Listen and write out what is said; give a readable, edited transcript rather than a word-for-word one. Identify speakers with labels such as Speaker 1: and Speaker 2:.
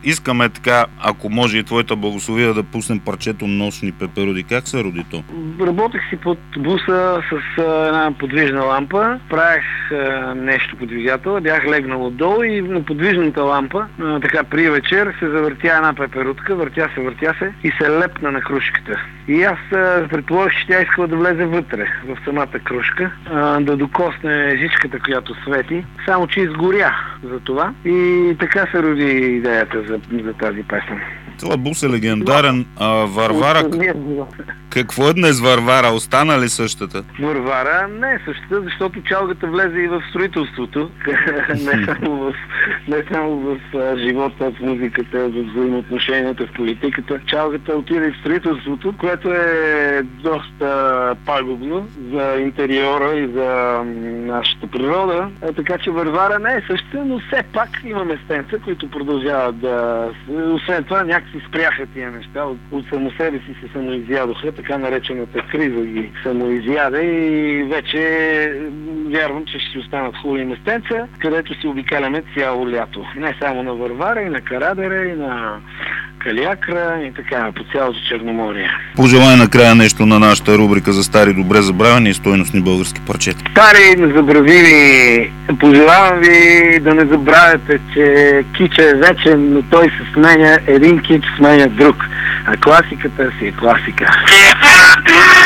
Speaker 1: Искаме така, ако може и твоята благословия, да пуснем парчето Нощни пеперуди. Как се роди то?
Speaker 2: Работех си под буса с една подвижна лампа, правех нещо по двигателя, бях легнал отдолу и на подвижната лампа, така при вечер, се завъртя една пеперутка, въртя се и се лепна на крушката. И аз предположих, че тя искала да влезе вътре, в самата крушка, да докосне жичката, която свети, само че изгоря за това и така се роди идеята за тази песен.
Speaker 1: Това бус е легендарен. Варвара... Какво е днес Варвара? Остана ли същата?
Speaker 2: Варвара не е същата, защото чалгата влезе и в строителството. не само в живота, в музиката, в взаимоотношенията, в политиката. Чалгата отиде в строителството, което е доста пагубно за интериора и за нашата природа. Така че Варвара не е същата, но все пак има местенца, които продължават да... Освен това, някакси спряха тия неща. От само себе си се самоизядоха, така наречената криза ги самоизяде и вече вярвам, че ще си останат хубави местенца, където си обикаляме цяло лято. Не само на Варвара, и на Карадере, и на Калиакра, и така, по цялото Черноморие.
Speaker 1: Пожелай накрая нещо на нашата рубрика за стари, добре забравени и стойностни български парчета.
Speaker 2: Стари, незабравими, пожелавам ви да не забравяте, че кича е вечен, но той се сменя, един кич сменя друг, а класиката си е класика.